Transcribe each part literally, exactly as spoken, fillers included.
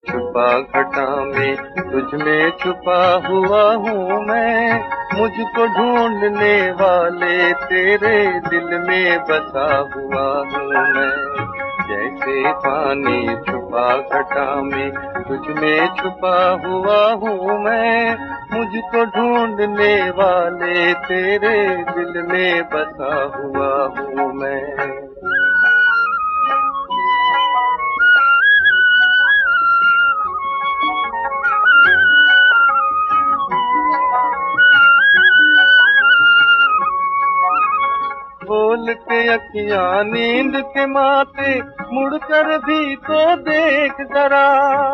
छुपा घटा में तुझ में छुपा हुआ हूँ मैं, मुझको ढूंढने वाले तेरे दिल में बसा हुआ हूँ मैं। जैसे पानी छुपा घटा में तुझ में छुपा हुआ हूँ मैं, मुझको ढूंढने वाले तेरे दिल में बसा हुआ हूँ मैं। खोल के अखियाँ नींद के माते मुड़कर भी तो देख जरा,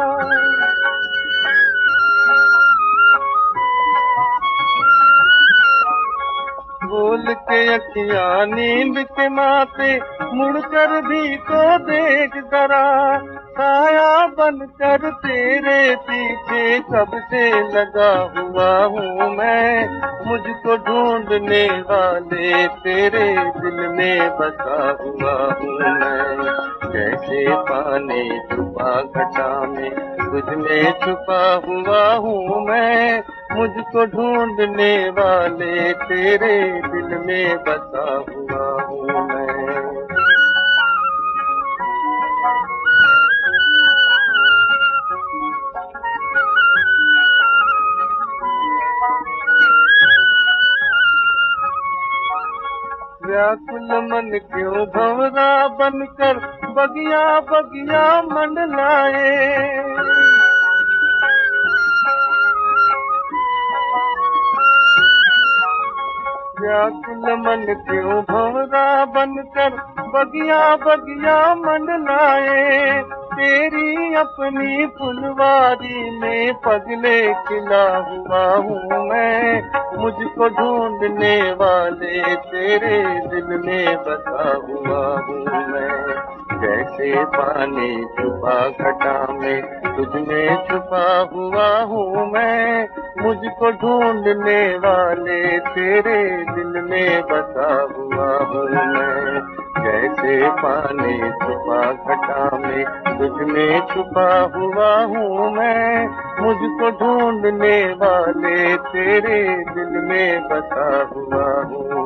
खोल के अखियाँ नींद के माते मुड़कर भी तो देख जरा। साया बनकर तेरे पीछे कब से लगा हुआ हूँ मैं, मुझको ढूंढने वाले तेरे दिल में बसा हुआ हूँ मैं। जैसे पानी छुपा घटा में तुझ में छुपा हुआ हूँ मैं, मुझको ढूंढने वाले तेरे दिल में बसा हुआ हूँ मैं। व्याकुल मन क्यों भंवरा बनकर बगिया बगिया मंडलाए, व्याकुल मन क्यों भंवरा बनकर बगिया बगिया मंडलाए। तेरी अपनी फुलवारी में पगले खिला हुआ हूँ मैं, मुझको ढूंढने वाले तेरे दिल में बसा हुआ हूँ मैं। जैसे पानी छुपा घटा में तुझ में छुपा हुआ हूँ मैं, मुझको ढूंढने वाले तेरे दिल में बसा हुआ हूँ मैं। जैसे पानी छुपा घटा में तुझ में छुपा हुआ हूँ मैं, मुझको ढूंढने वाले तेरे दिल में बसा हुआ हूँ।